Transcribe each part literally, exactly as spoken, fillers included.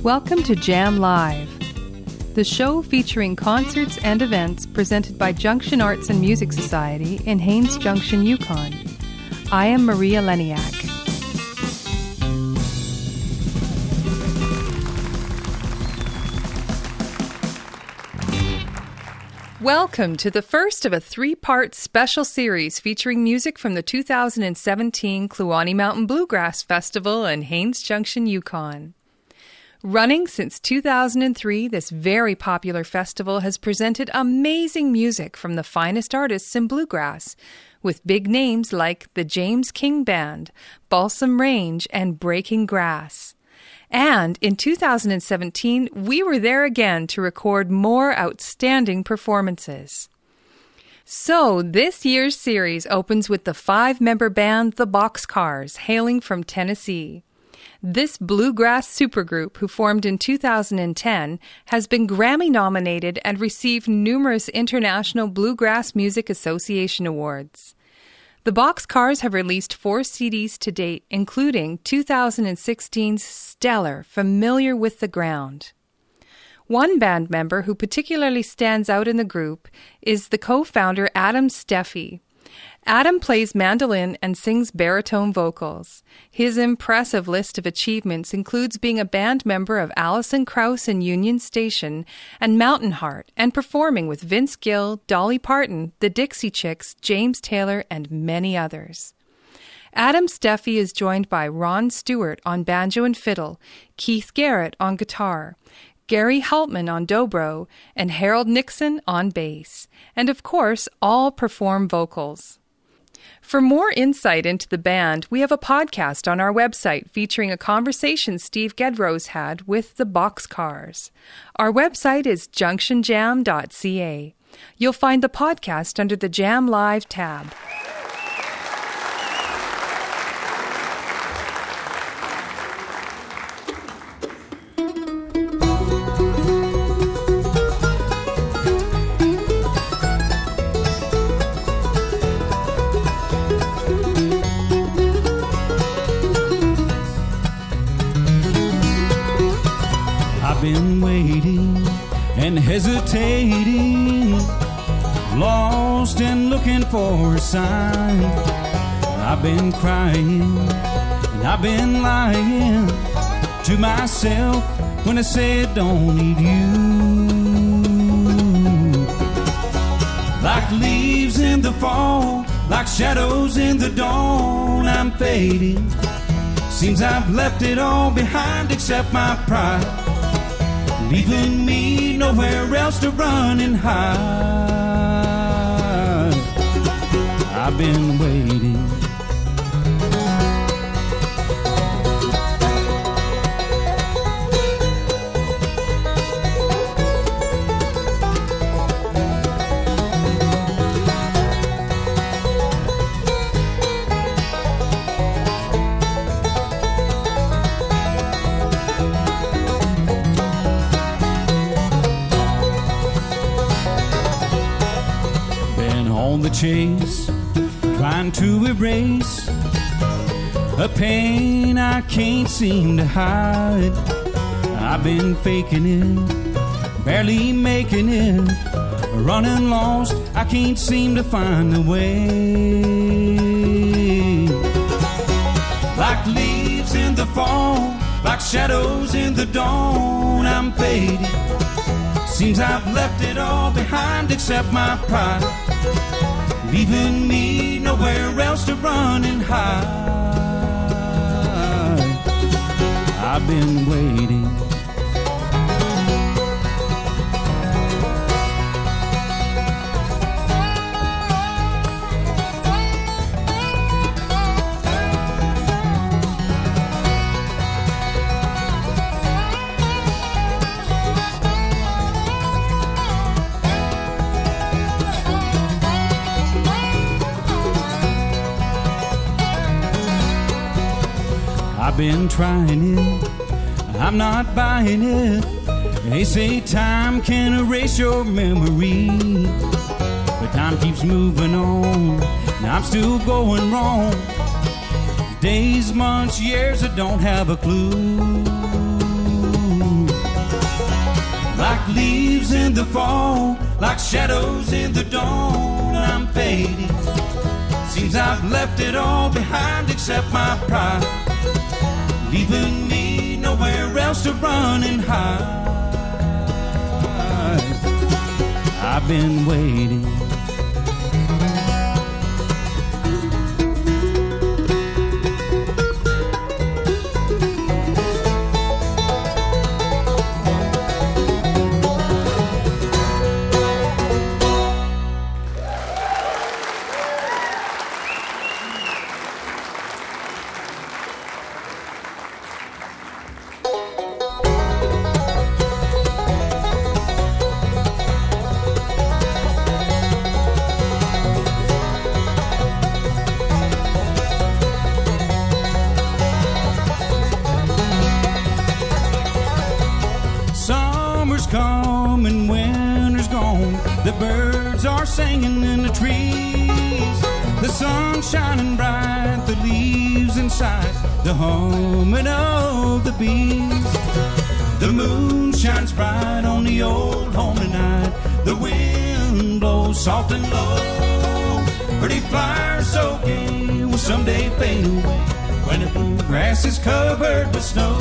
Welcome to Jam Live, the show featuring concerts and events presented by Junction Arts and Music Society in Haines Junction, Yukon. I am Maria Leniak. Welcome to the first of a three-part special series featuring music from the two thousand seventeen Kluane Mountain Bluegrass Festival in Haines Junction, Yukon. Running since two thousand three, this very popular festival has presented amazing music from the finest artists in bluegrass, with big names like the James King Band, Balsam Range, and Breaking Grass. And in two thousand seventeen, we were there again to record more outstanding performances. So, this year's series opens with the five-member band The Boxcars, hailing from Tennessee. This bluegrass supergroup, who formed in two thousand ten, has been Grammy-nominated and received numerous International Bluegrass Music Association awards. The Boxcars have released four C Ds to date, including two thousand sixteen's stellar Familiar with the Ground. One band member who particularly stands out in the group is the co-founder Adam Steffi. Adam plays mandolin and sings baritone vocals. His impressive list of achievements includes being a band member of Alison Krauss and Union Station and Mountain Heart, and performing with Vince Gill, Dolly Parton, the Dixie Chicks, James Taylor, and many others. Adam Steffi is joined by Ron Stewart on banjo and fiddle, Keith Garrett on guitar, Gary Haltman on dobro, and Harold Nixon on bass. And of course, all perform vocals. For more insight into the band, we have a podcast on our website featuring a conversation Steve Gedrose had with the Boxcars. Our website is junction jam dot c a. You'll find the podcast under the Jam Live tab. Been waiting and hesitating, lost and looking for a sign. I've been crying and I've been lying to myself when I said don't need you. Like leaves in the fall, like shadows in the dawn, I'm fading. Seems I've left it all behind except my pride, leaving me nowhere else to run and hide. I've been waiting. The chase, trying to erase a pain I can't seem to hide. I've been faking it, barely making it, running lost, I can't seem to find the way. Like leaves in the fall, like shadows in the dawn, I'm fading. Seems I've left it all behind except my pride, leaving me nowhere else to run and hide. I've been waiting. I've been trying it, I'm not buying it. They say time can erase your memory, but time keeps moving on, and I'm still going wrong. Days, months, years, I don't have a clue. Like leaves in the fall, like shadows in the dawn, I'm fading. Seems I've left it all behind except my pride, leaving me nowhere else to run and hide. I've been waiting. Come and winter's gone, the birds are singing in the trees, the sun's shining bright, the leaves inside, the humming of the bees. The moon shines bright on the old home tonight, the wind blows soft and low. Pretty flowers so gay will someday fade away when the blue grass is covered with snow.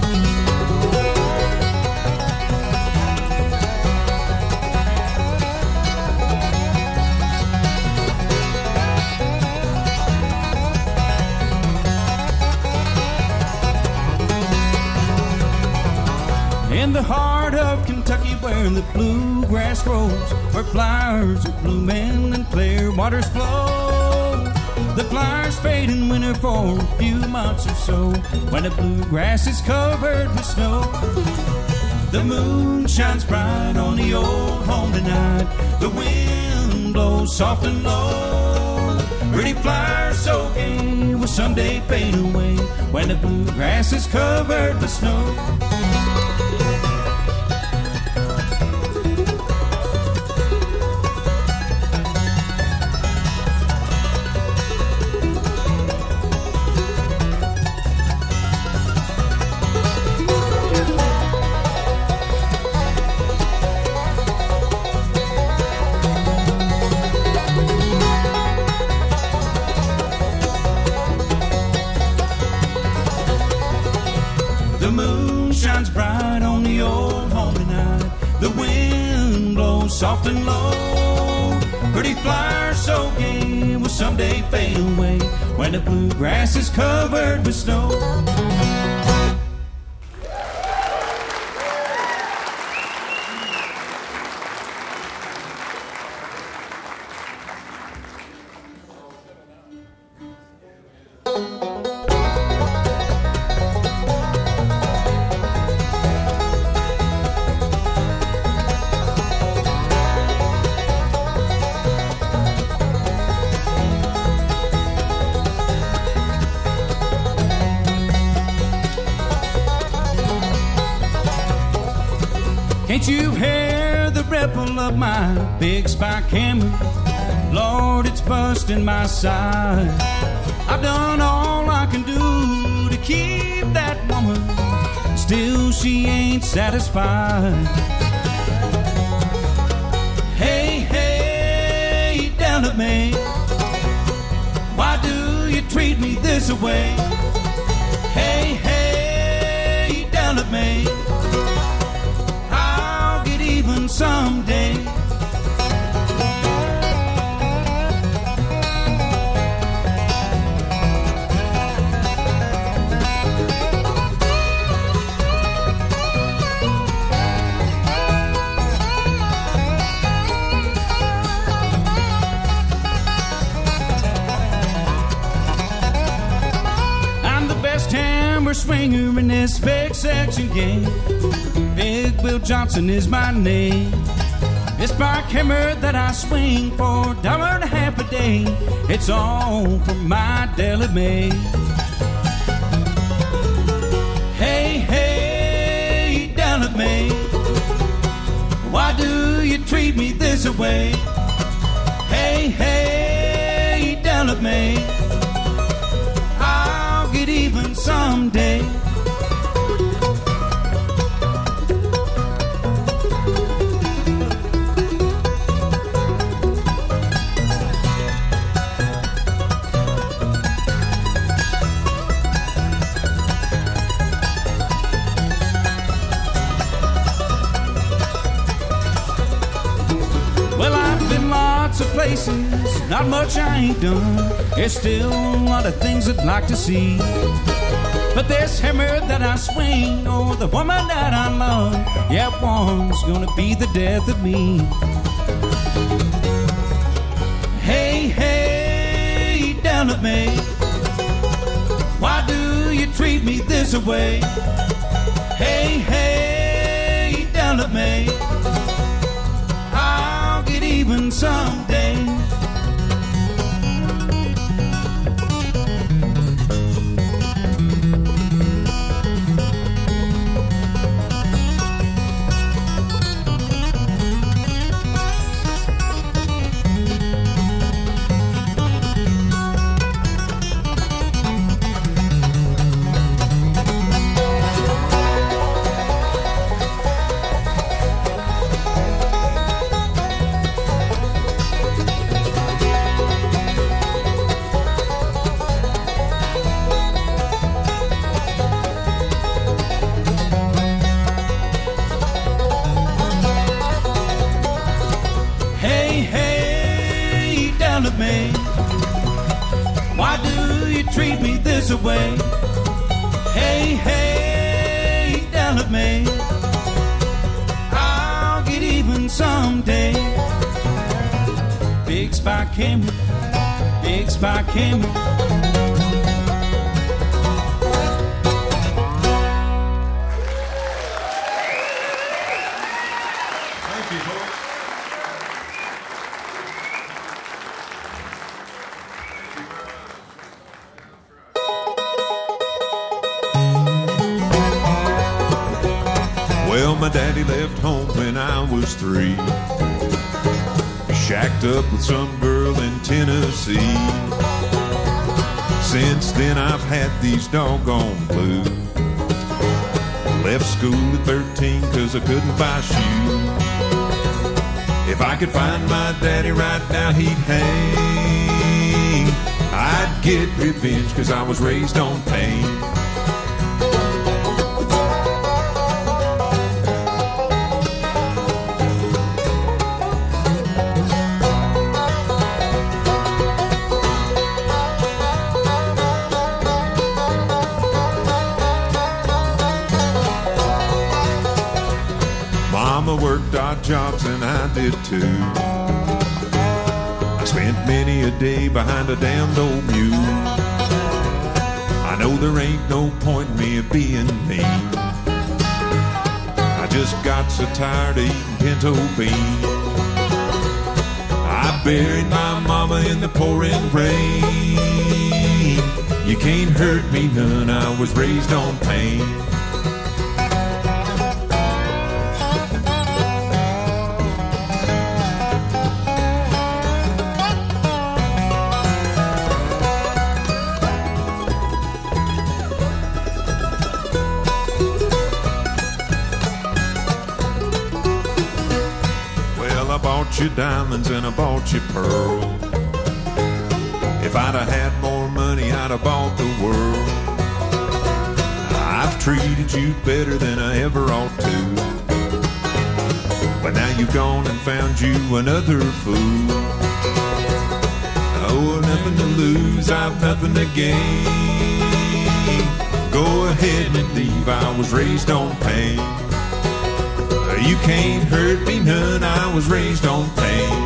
In the heart of Kentucky where the bluegrass grows, where flowers are blooming and clear waters flow, the flowers fade in winter for a few months or so, when the bluegrass is covered with snow. The moon shines bright on the old home tonight, the wind blows soft and low. Pretty flowers so gay will someday fade away when the bluegrass is covered with snow. The moon shines bright on the old home tonight, the wind blows soft and low. Pretty flowers so gay will someday fade away when the bluegrass is covered with snow. Can't you hear the ripple of my big spike hammer? Lord, it's busting my side. I've done all I can do to keep that woman, still she ain't satisfied. Hey, hey, down at me, why do you treat me this way? Hey, hey, down at me, even someday. I'm the best hammer swinger in this big section game. Big Bill Johnson is my name. This spike hammer that I swing for a dollar and a half a day, it's all from my Deli Mae. Hey, hey, down at me, why do you treat me this way? Hey, hey, down at me, I'll get even someday. lots of places, not much I ain't done. There's still a lot of things I'd like to see. But this hammer that I swing, oh, the woman that I love, yeah, one's gonna be the death of me. Hey, hey, down at me, why do you treat me this way? Hey, hey, down at me, I'll get even someday. Why do you treat me this way? Hey, hey, down at me, I'll get even someday. Big Spike came, Big Spike came. Thank you, folks. Well, my daddy left home when I was three. He shacked up with some girl in Tennessee. Since then I've had these doggone blues. Left school at thirteen cause I couldn't buy shoes. If I could find my daddy right now, he'd hang. I'd get revenge cause I was raised on pain. Mama worked odd jobs and I did too. I spent many a day behind a damned old mule. I know there ain't no point in me being mean. I just got so tired of eating pinto beans. I buried my mama in the pouring rain. You can't hurt me none, I was raised on pain. I bought you diamonds and I bought you pearls. If I'd have had more money, I'd have bought the world. I've treated you better than I ever ought to. But now you've gone and found you another fool. Oh, nothing to lose, I've nothing to gain. Go ahead and leave, I was raised on pain. You can't hurt me none, I was raised on pain.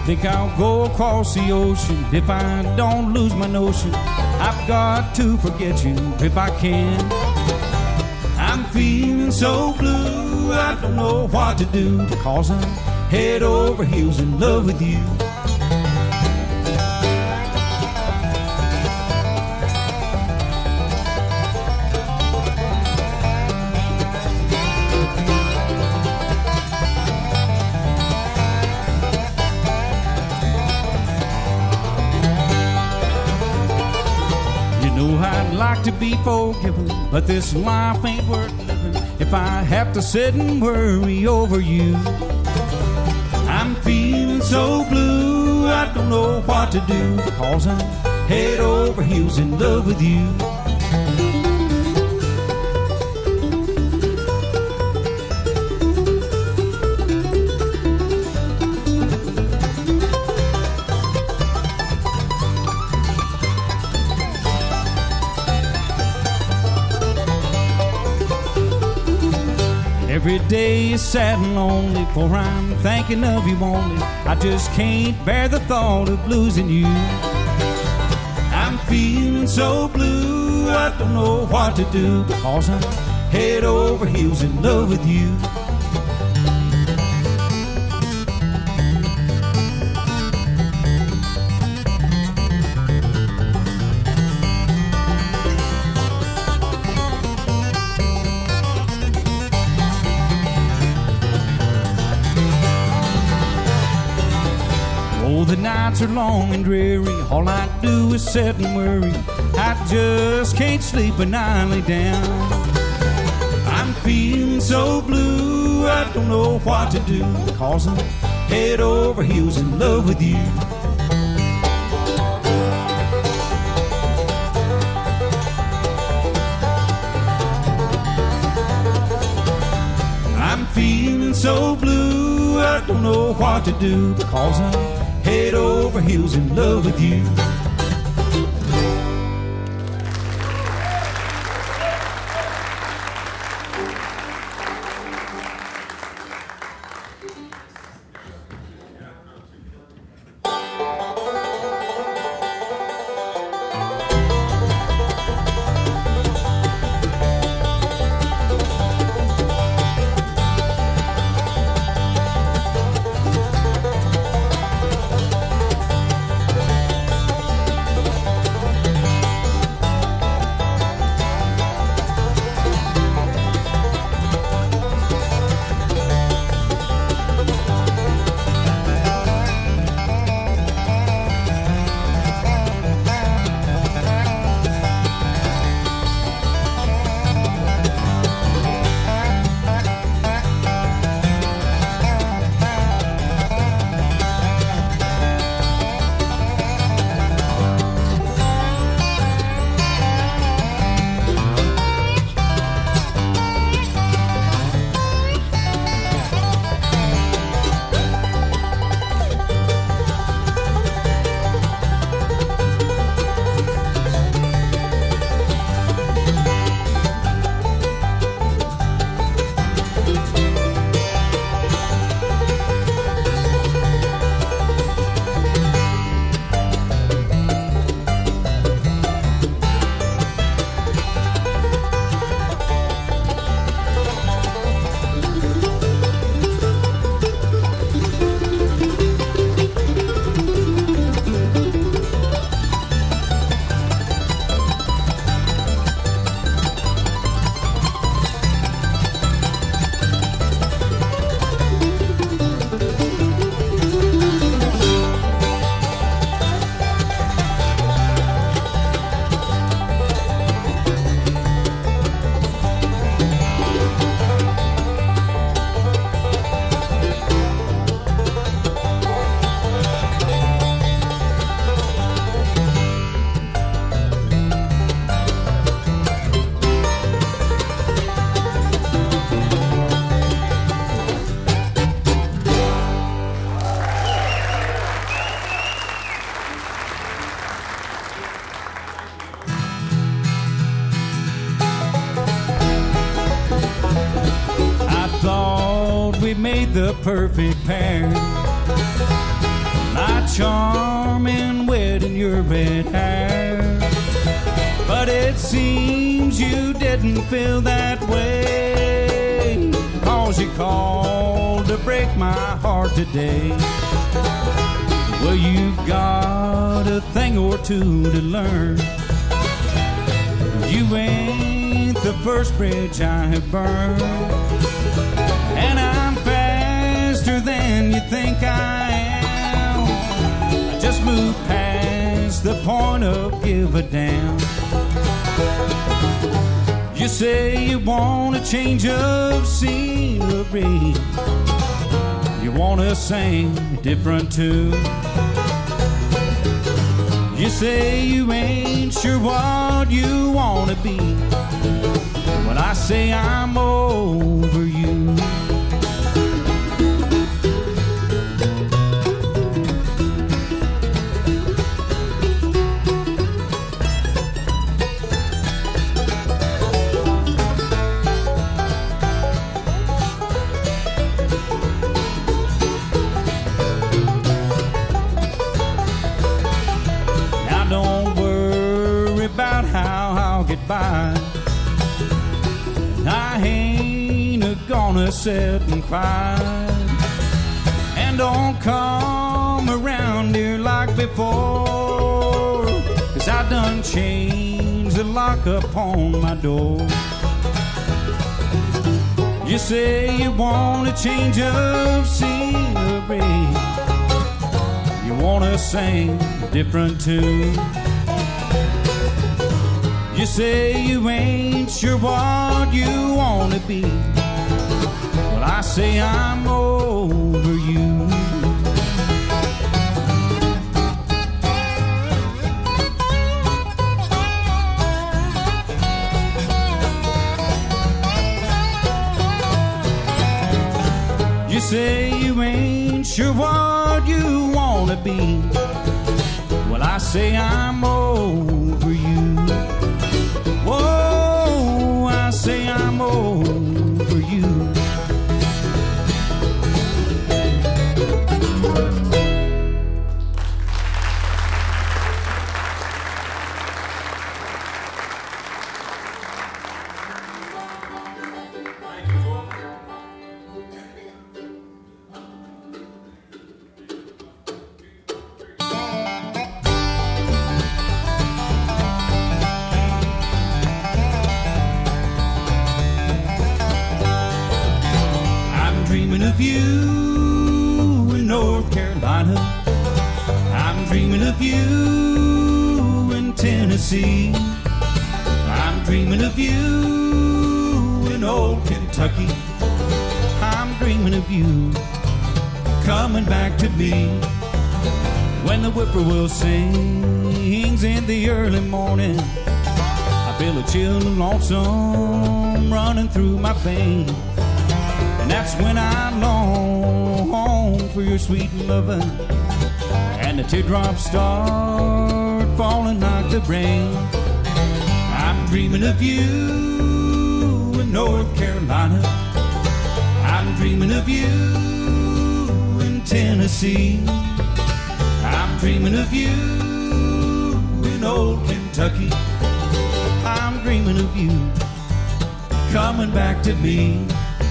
Think I'll go across the ocean if I don't lose my notion. I've got to forget you if I can. I'm feeling so blue, I don't know what to do, because I'm head over heels in love with you. I'd like to be forgiven, but this life ain't worth living if I have to sit and worry over you. I'm feeling so blue, I don't know what to do, because I'm head over heels in love with you. Every day is sad and lonely, for I'm thinking of you only. I just can't bear the thought of losing you. I'm feeling so blue, I don't know what to do, because I'm head over heels in love with you. The nights are long and dreary, all I do is sit and worry. I just can't sleep when I lay down. I'm feeling so blue, I don't know what to do, because I'm head over heels in love with you. I'm feeling so blue, I don't know what to do, because I'm head over heels in love with you. we made the perfect pair. my charm and wet in your red hair. But it seems you didn't feel that way, 'cause you called to break my heart today. Well, you've got a thing or two to learn. You ain't the first bridge I have burned, and I'm faster than you think I am. I just moved past the point of give a damn. You say you want a change of scenery, you want to sing a different tune. You say you ain't sure what you want to be. Well, I say I'm over you. By. I ain't a gonna sit and cry, and don't come around here like before, 'cause I done changed the lock upon my door. You say you want a change of scenery, you wanna sing a different tune. You say you ain't sure what you want to be. Well, I say I'm over you. You say you ain't sure what you want to be. Well, I say I'm over you. Whoa, I say I'm over you. Of you in North Carolina, I'm dreaming of you in Tennessee, I'm dreaming of you in old Kentucky, I'm dreaming of you coming back to me when the whippoorwill sings in the early morning. I feel a chill and lonesome running through my veins. And that's when I long for your sweet loving, and the teardrops start falling like the rain. I'm dreaming of you in North Carolina, I'm dreaming of you in Tennessee, I'm dreaming of you in old Kentucky, I'm dreaming of you coming back to me.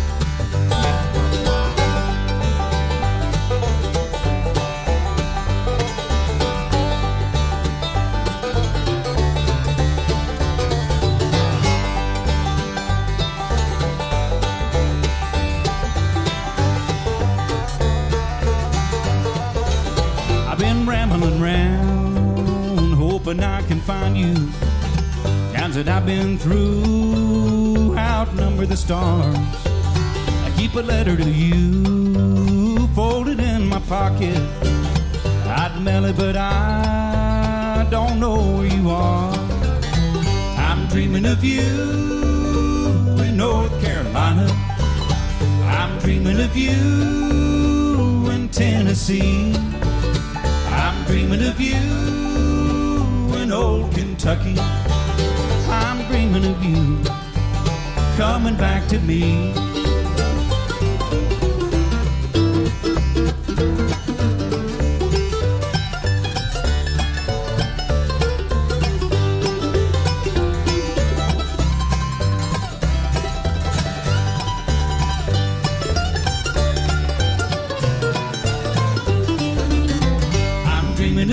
Rambling round, hoping I can find you. Towns that I've been through outnumber the stars. I keep a letter to you folded in my pocket. I'd mail it, but I don't know where you are. I'm dreaming of you in North Carolina, I'm dreaming of you in Tennessee, I'm dreaming of you in old Kentucky, I'm dreaming of you coming back to me.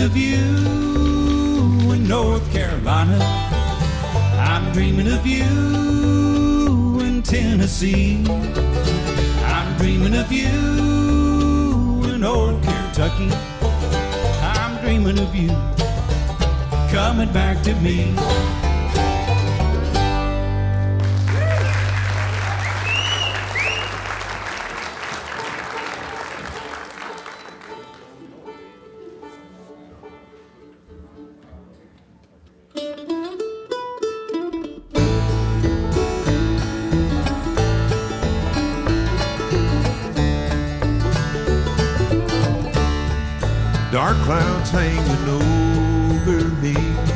of you in North Carolina. I'm dreaming of you in Tennessee. I'm dreaming of you in old Kentucky. I'm dreaming of you coming back to me. Dark clouds hanging over me.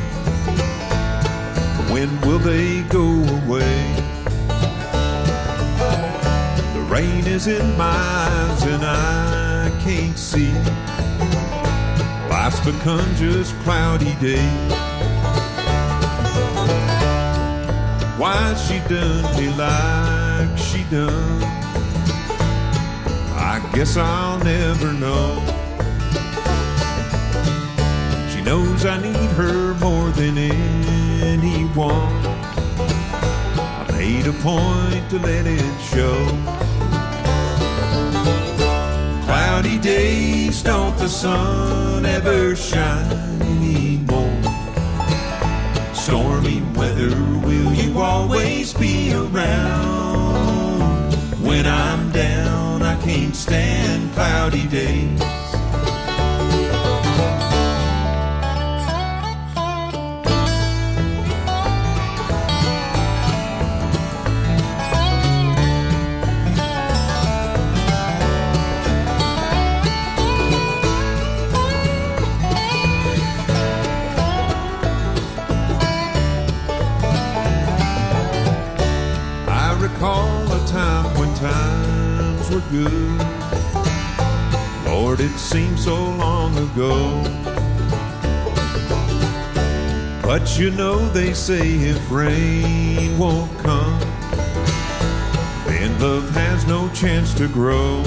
When will they go away? The rain is in my eyes and I can't see. Life's become just cloudy days. Why's she done me like she done? I guess I'll never know. Knows I need her more than anyone. I made a point to let it show. Cloudy days, don't the sun ever shine anymore? Stormy weather, will you always be around? When I'm down, I can't stand cloudy days. Times were good. Lord, it seems so long ago. But you know they say if rain won't come, then love has no chance to grow.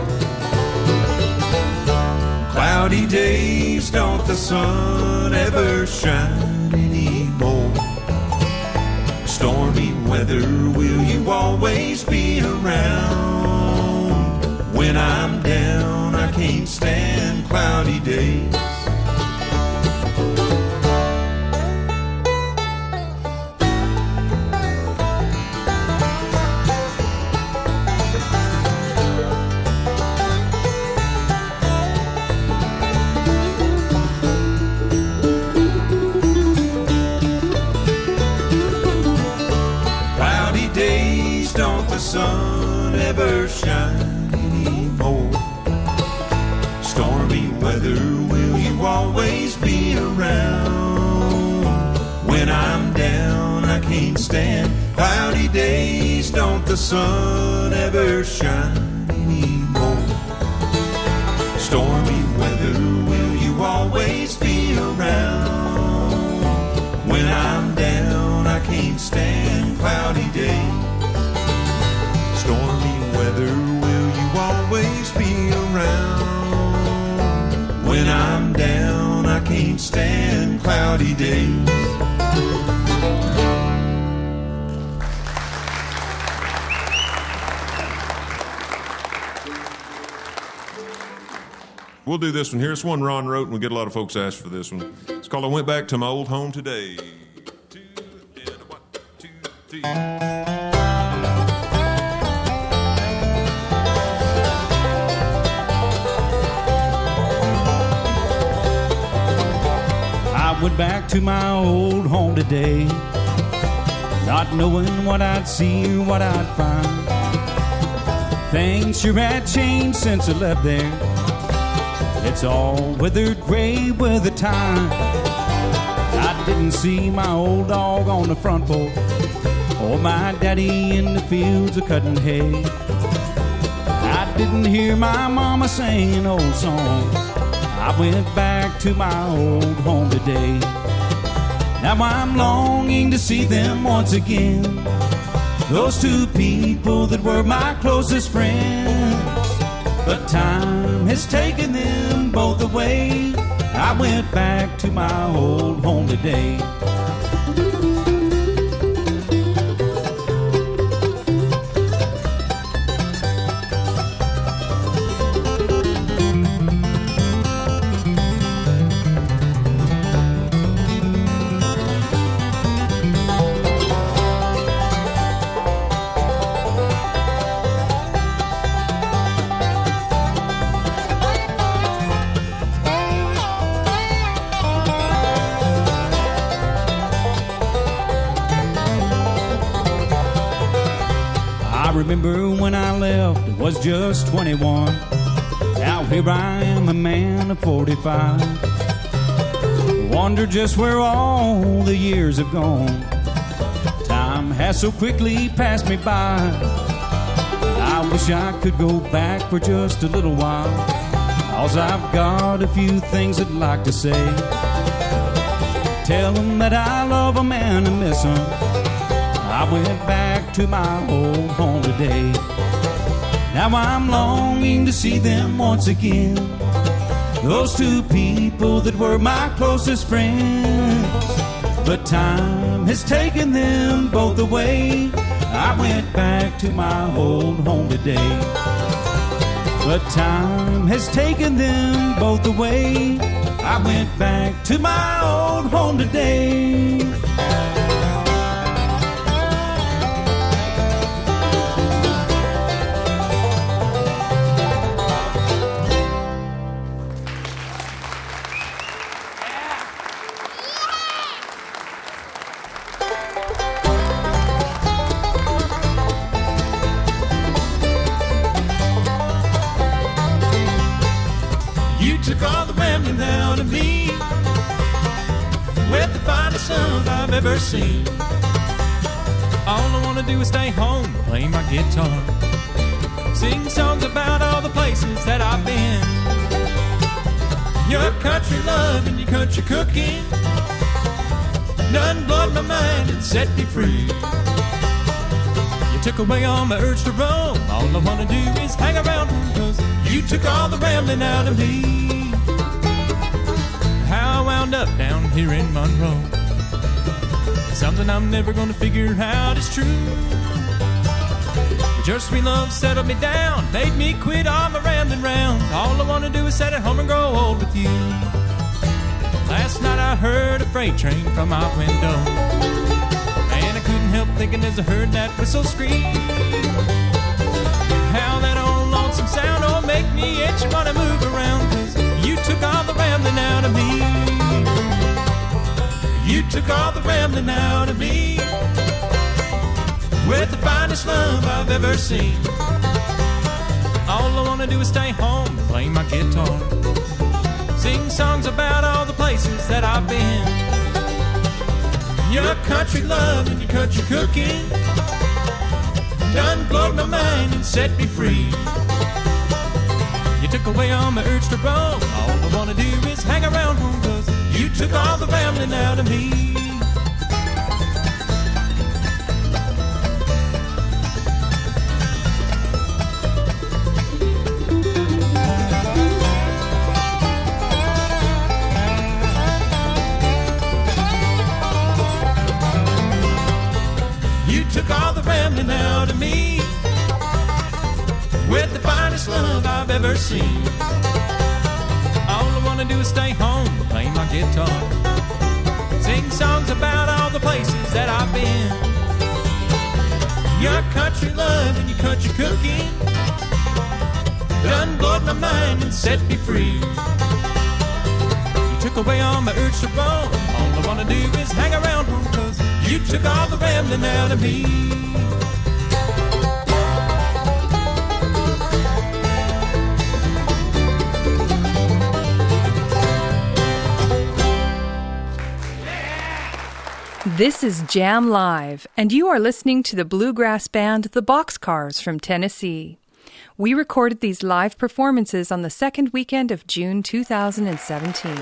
Cloudy days, don't the sun ever shine anymore? Stormy weather, will you always be around? When I'm down, I can't stand cloudy days. Sun ever shine anymore? Stormy weather, will you always be around? When I'm down, I can't stand cloudy days. Don't the sun ever shine anymore? Stormy weather, will you always be around? When I'm down, I can't stand cloudy days. Stormy weather, will you always be around? When I'm down, I can't stand cloudy days. We'll do this one here. It's one Ron wrote, and we get a lot of folks asked for this one. It's called I Went Back to My Old Home Today. Two, and one, two, three. I went back to my old home today, not knowing what I'd see or what I'd find. Things sure had changed since I left there. It's all withered gray with the time. I didn't see my old dog on the front porch, or my daddy in the fields of cutting hay. I didn't hear my mama sing an old song. I went back to my old home today. Now I'm longing to see them once again, those two people that were my closest friends. but time has taken them both away. I went back to my old home today. I remember when I left, it was just twenty-one. Now here I am, a man of forty-five. Wonder just where all the years have gone. Time has so quickly passed me by. I wish I could go back for just a little while, 'cause I've got a few things I'd like to say. Tell them that I love them and I miss them. I went back to my old home today. Now I'm longing to see them once again. Those two people that were my closest friends. But time has taken them both away. I went back to my old home today. But time has taken them both away. I went back to my old home today. All the rambling out of me, with the finest love I've ever seen. All I wanna do is stay home, play my guitar, sing songs about all the places that I've been. Your country love and your country cooking done blowed my mind and set me free. You took away all my urge to roam. All I wanna do is hang around, 'cause you took all the rambling out of me. How I wound up down here in Monroe, something I'm never gonna figure out is true. But your sweet love settled me down, made me quit all my rambling round. All I wanna do is sit at home and grow old with you. Last night I heard a freight train from my window, and I couldn't help thinking as I heard that whistle scream. How that old lonesome sound oh make me itch and wanna move around, 'cause you took all the rambling out of me. You took all the rambling out of me, with the finest love I've ever seen. All I wanna do is stay home and play my guitar, sing songs about all the places that I've been. Your country love and your country cooking done blowed my mind and set me free. You took away all my urge to roam. All I wanna do is hang around home, 'cause you took all the rambling out of me. You took all the rambling out of me, with the finest love I've ever seen. All I wanna do is stay home and play my guitar, sing songs about all the places that I've been. Your country love and your country cooking done blowed my mind and set me free. You took away all my urge to roam. All I wanna do is hang around home, 'cause you took all the rambling out of me. This is Jam Live, and you are listening to the bluegrass band The Boxcars from Tennessee. We recorded these live performances on the second weekend of June two thousand seventeen.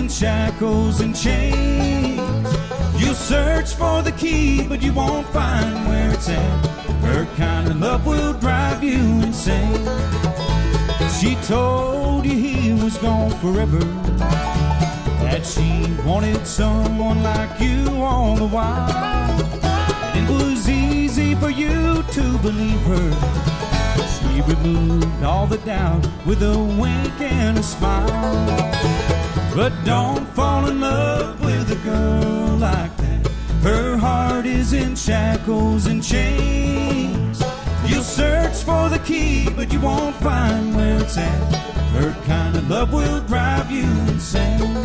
shackles and chains. You'll search for the key, but you won't find where it's at. Her kind of love will drive you insane. She told you he was gone forever, that she wanted someone like you all the while. And it was easy for you to believe her. She removed all the doubt with a wink and a smile. But don't fall in love with a girl like that. Her heart is in shackles and chains. You'll search for the key, but you won't find where it's at. Her kind of love will drive you insane.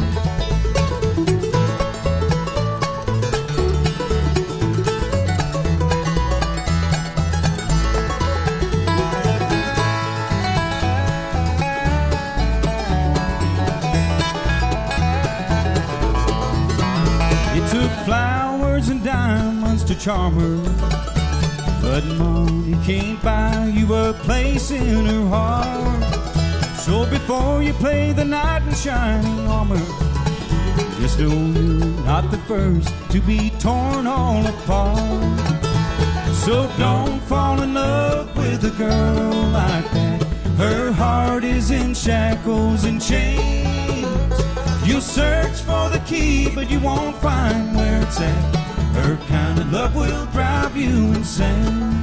Flowers and diamonds to charm her, but money can't buy you a place in her heart. So before you play the knight in shining armor, just know you're not the first to be torn all apart. So don't fall in love with a girl like that. Her heart is in shackles and chains. You'll search for the key, but you won't find where it's at. Her kind of love will drive you insane.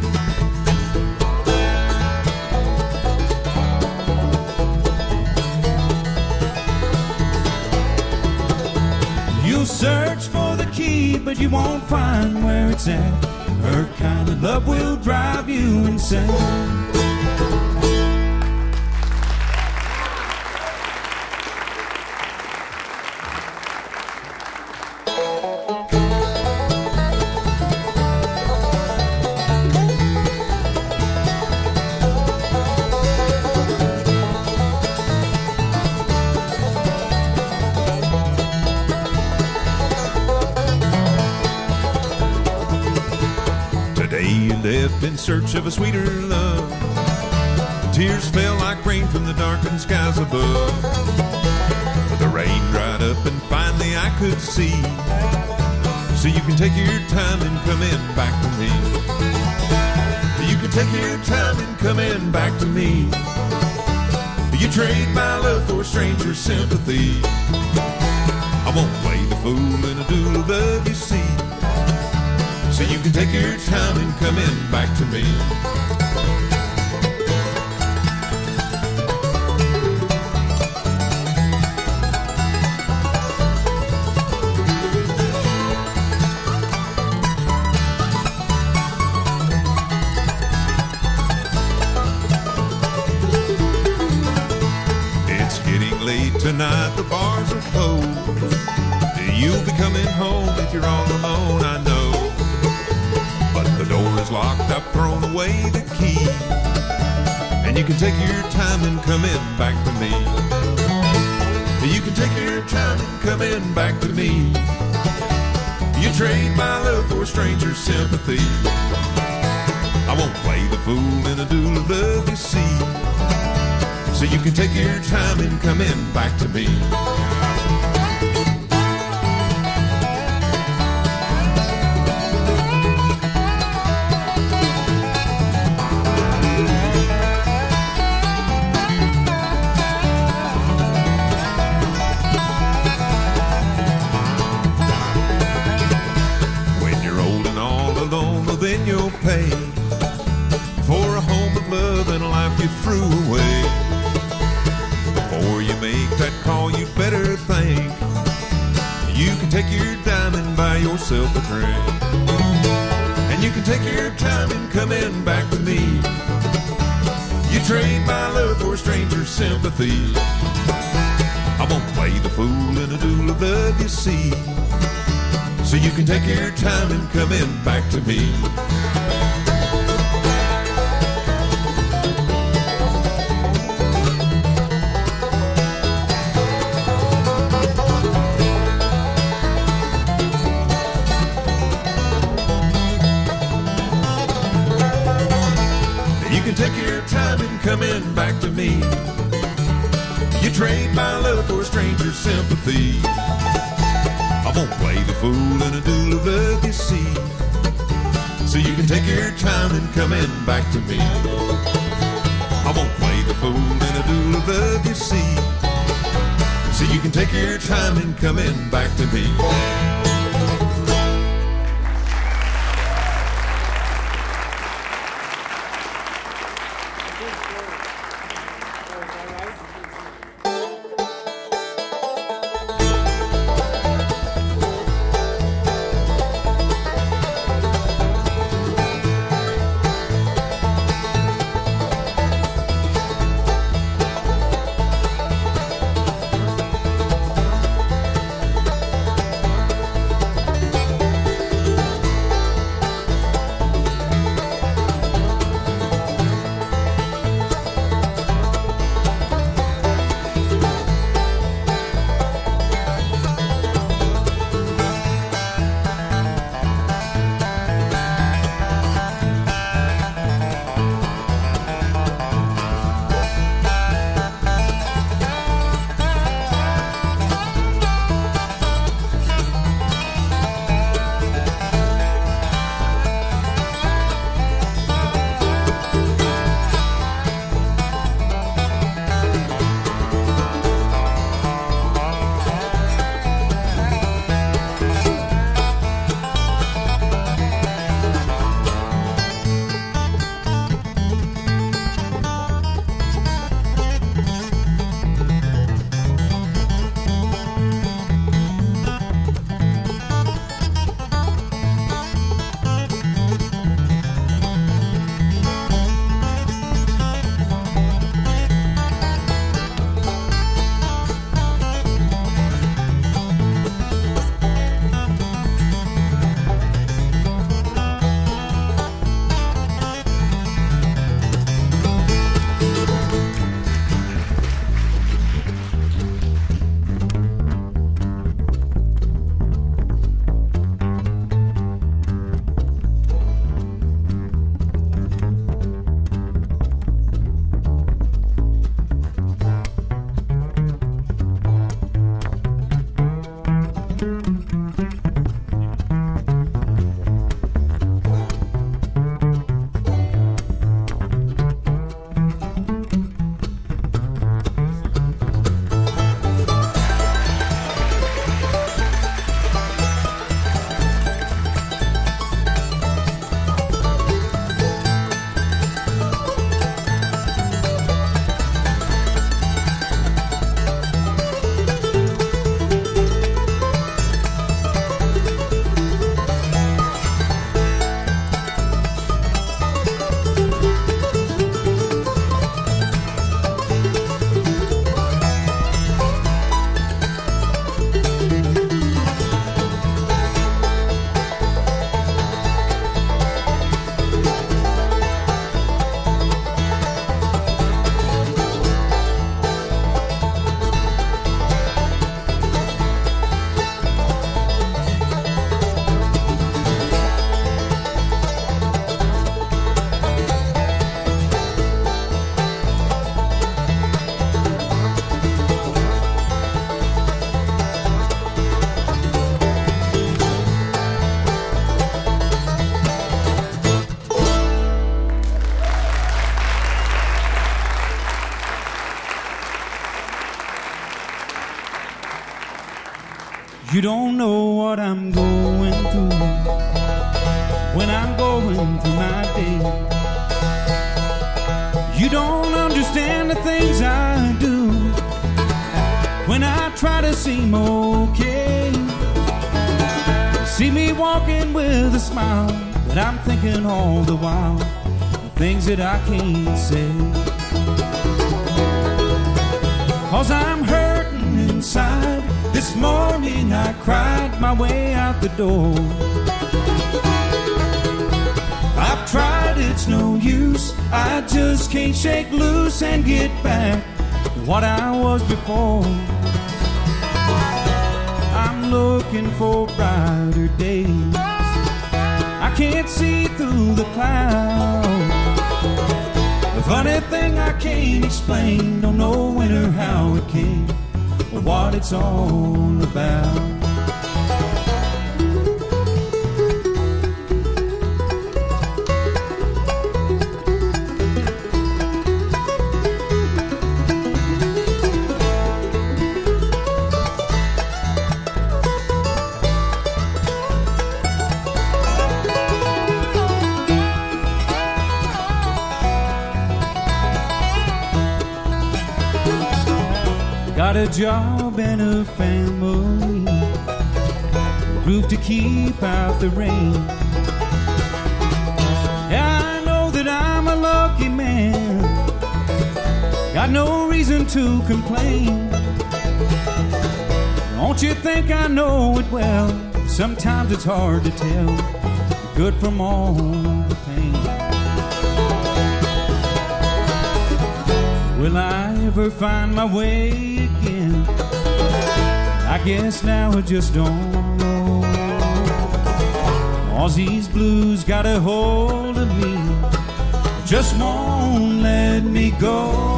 You'll search for the key, but you won't find where it's at. Her kind of love will drive you insane. In search of a sweeter love, tears fell like rain from the darkened skies above. But the rain dried up and finally I could see. So you can take your time and come in back to me. You can take your time and come in back to me. You trade my love for a stranger's sympathy. I won't play the fool in a duel of love, you see. So you can take your time and come in back to me. It's getting late tonight, the bars are closed. You'll be coming home if you're all alone, I know. The door is locked, I've thrown away the key. And you can take your time and come in back to me. You can take your time and come in back to me. You trade my love for a stranger's sympathy. I won't play the fool in a duel of love, you see. So you can take your time and come in back to me. Then you'll pay for a home of love and a life you threw away. Before you make that call, you better think. You can take your dime and buy yourself a drink. And you can take your time and come in back to me. You trade my love for a stranger's sympathy. I won't play the fool in a duel of love, you see. So you can take your time and come in back to me. You can take your time and come in back to me. You trade my love for a stranger your sympathy. I won't play the fool in a duel of love, you see. So you can take your time and come in back to me. I won't play the fool in a duel of love, you see. So you can take your time and come in back to me. You don't know what I'm going through when I'm going through my day. You don't understand the things I do when I try to seem okay. See me walking with a smile, but I'm thinking all the while the things that I can't say. 'Cause I'm hurting inside. This morning I cried my way out the door. I've tried, it's no use. I just can't shake loose and get back to what I was before. I'm looking for brighter days. I can't see through the clouds. The funny thing I can't explain, don't know when or how it came, or what it's all about. Got a job and a family, a roof to keep out the rain. Yeah, I know that I'm a lucky man, got no reason to complain. Don't you think I know it well? Sometimes it's hard to tell the good from all the pain. Will I ever find my way again? I guess now I just don't know. 'Cause these blues got a hold of me, just won't let me go.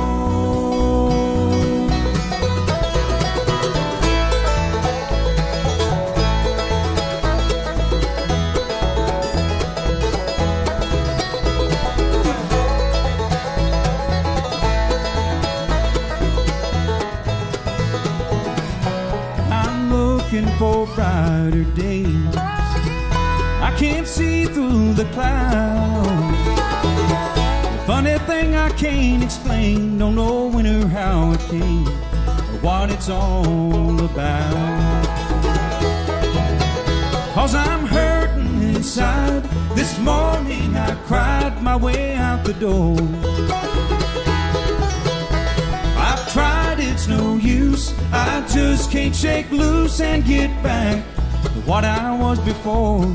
For brighter days, I can't see through the clouds. The funny thing I can't explain, don't know when or how it came, or what it's all about. 'Cause I'm hurting inside. This morning I cried my way out the door. I've tried, it's no use, I just can't shake loose and get back to what I was before.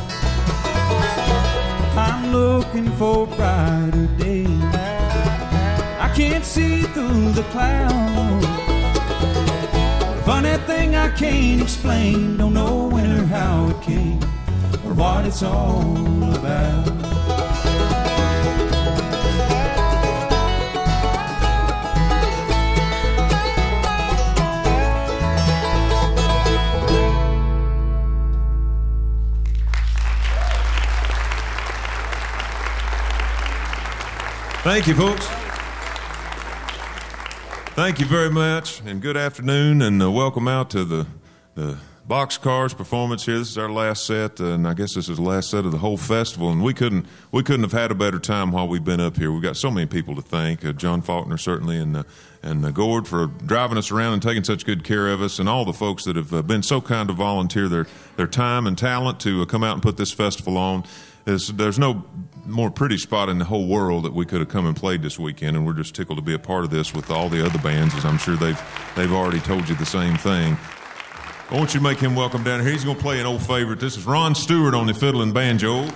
I'm looking for brighter days, I can't see through the clouds. Funny thing I can't explain, don't know when or how it came, or what it's all about. Thank you, folks. Thank you very much, and good afternoon, and uh, welcome out to the, the Boxcars performance here. This is our last set, uh, and I guess this is the last set of the whole festival, and we couldn't we couldn't have had a better time while we've been up here. We've got so many people to thank, uh, John Faulkner certainly, and uh, and uh, Gord for driving us around and taking such good care of us, and all the folks that have uh, been so kind to volunteer their, their time and talent to uh, come out and put this festival on. There's, there's no more pretty spot in the whole world that we could have come and played this weekend, and we're just tickled to be a part of this with all the other bands, as I'm sure they've they've already told you the same thing. I want you to make him welcome down here. He's going to play an old favorite. This is Ron Stewart on the fiddle and banjo.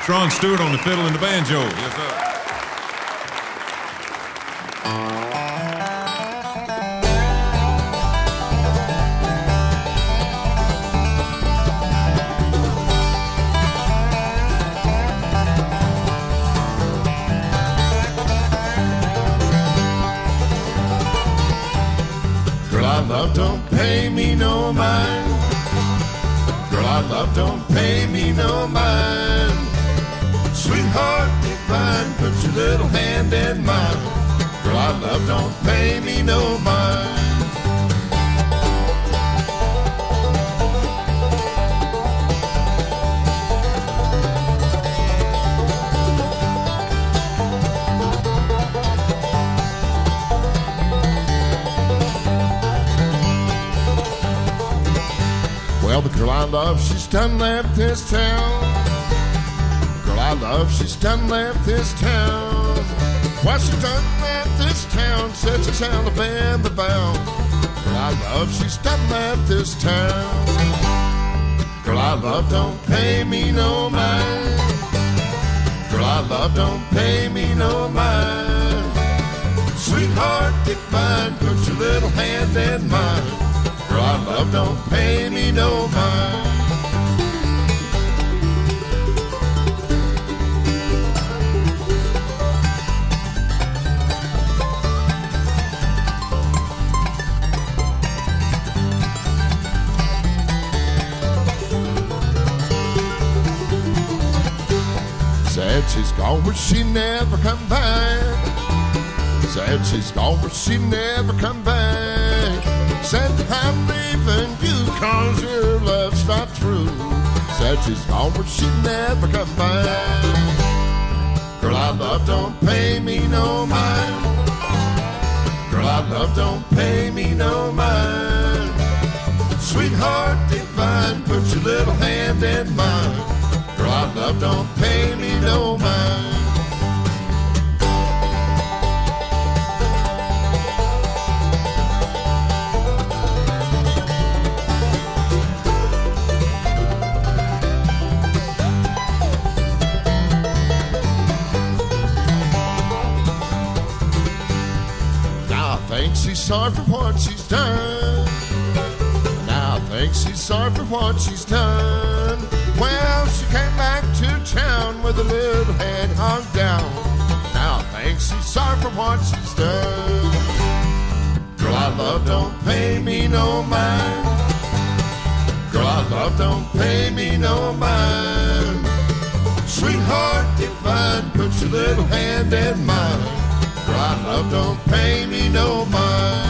Strong Stewart on the fiddle and the banjo. Yes, sir. Girl I love don't pay me no mind. Girl I love don't pay me no mind. Sweetheart divine, put your little hand in mine. Girl I love don't pay me no mind. Well, the girl I love, she's done left this town. Girl I love, she's done left this town. Why she done left this town? Said she's Alabama bound. Girl I love, she's done left this town. Girl I love, don't pay me no mind. Girl I love, don't pay me no mind. Sweetheart divine, put your little hand in mine. Girl I love, don't pay me no mind. Said she's gone, but she never come back. Said she's gone, but she never come back. Said I'm leaving you cause your love's not true. Said she's gone but she never come back. Girl I love don't pay me no mind. Girl I love don't pay me no mind. Sweetheart divine, put your little hand in mine. Girl I love don't pay me no mind. She's sorry for what she's done. Now I think she's sorry for what she's done. Well, she came back to town with a little head hung down. Now I think she's sorry for what she's done. Girl I love don't pay me no mind. Girl I love don't pay me no mind. Sweetheart divine, put your little hand in mine. Girl I love don't pay me no mind.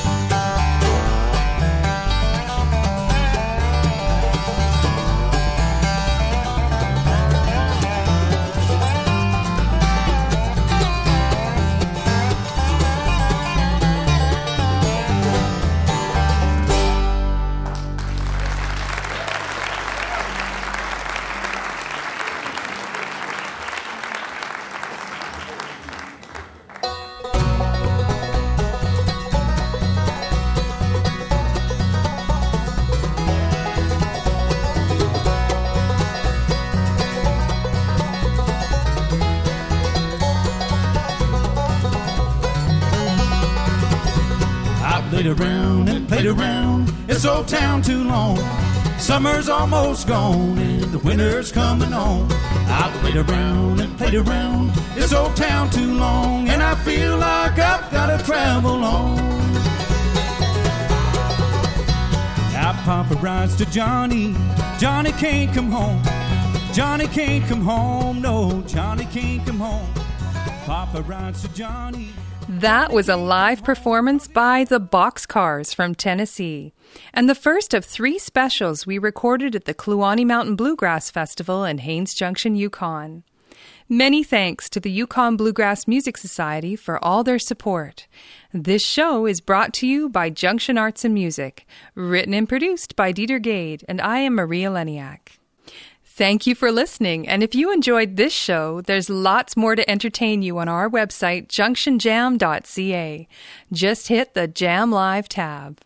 Played around and played around this old town too long. Summer's almost gone and the winter's coming on. I've played around and played around this old town too long, and I feel like I've got to travel on. Now Papa rides to Johnny. Johnny can't come home. Johnny can't come home. No, Johnny can't come home. Papa rides to Johnny. That was a live performance by the Boxcars from Tennessee, and the first of three specials we recorded at the Kluane Mountain Bluegrass Festival in Haines Junction, Yukon. Many thanks to the Yukon Bluegrass Music Society for all their support. This show is brought to you by Junction Arts and Music, written and produced by Dieter Gade, and I am Maria Leniak. Thank you for listening, and if you enjoyed this show, there's lots more to entertain you on our website, junction jam dot c a. Just hit the Jam Live tab.